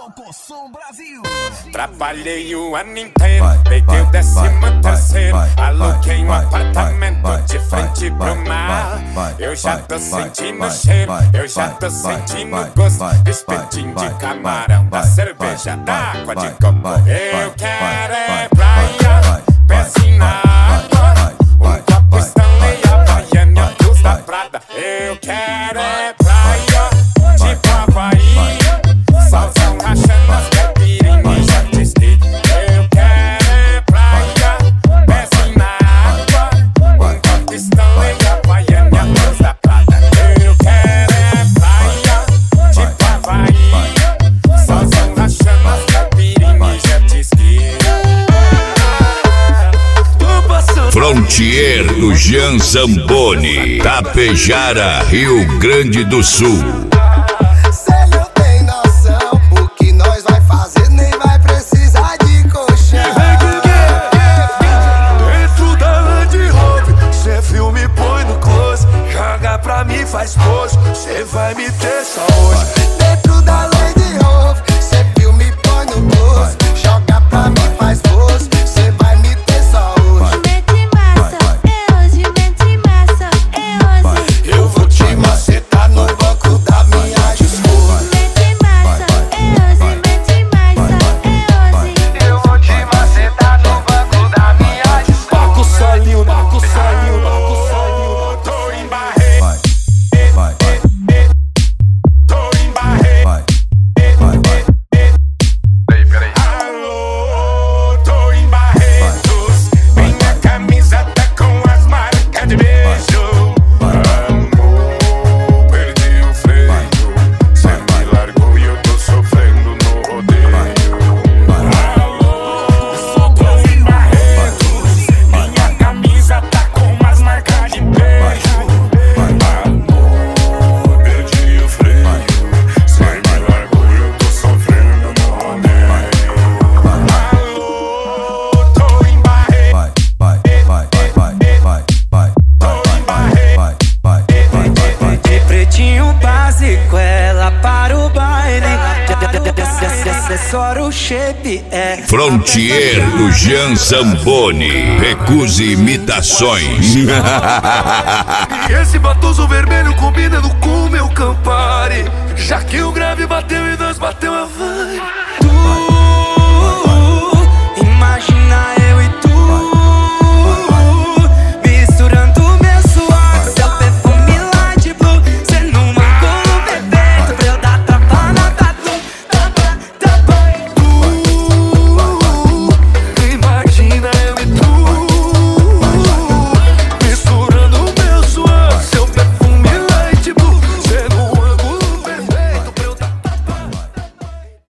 Alcossom Brasil. Trabalhei o ano inteiro, peguei o 13º, aluguei um apartamento de frente pro mar. Eu já tô sentindo o cheiro, eu já tô sentindo o gosto, espetinho de camarão, da cerveja, da água de coco. Eu quero é praia, pezinho na água, um copo Stanley, Havaiana, Cruz da Prada. Eu quero é praia, tipo Havaí, solzão rachando as caipirinhas, já te ski. Eu quero é praia, pezinho na água, um copo Stanley, Havaiana, Cruz da Prada. Eu quero é praia, tipo Havaí, solzão rachando as caipirinhas, já te ski. Frontier do Jean Zamboni, Tapejara, Rio Grande do Sul. Cê não tem noção, o que nós vai fazer nem vai precisar de colchão. Dentro da Land Rover, cê filme, põe no close, joga pra mim, faz pose, cê vai me ter só hoje. Dentro da Land Rover, cê filme, põe no close, joga pra mim, faz pose, cê vai me ter só hoje. Eu vou te macetar no banco da minha esposa. Eu vou te macetar no banco da minha esposa. Paco solinho, Paco solinho, Paco solinho. Tô em Barreto, tô em Barreto. Alô, tô em Barretos, minha camisa tá com as marcas de beijo. Amor, perdi o freio, cê me largou e eu tô sofrendo no rodeio. Alô, tô em Barretos, minha camisa tá com as marcas de beijo. Amor, perdi o freio, cê me largou e eu tô sofrendo no rodeio. Alô, tô em Barretos, De pretinho básico, ela para o baile. Acessório, o shape é Frontier do Jean Zamboni, recuse imitações. E esse batoso vermelho combinando com meu Campari. Já que o grave bateu e nós bateu a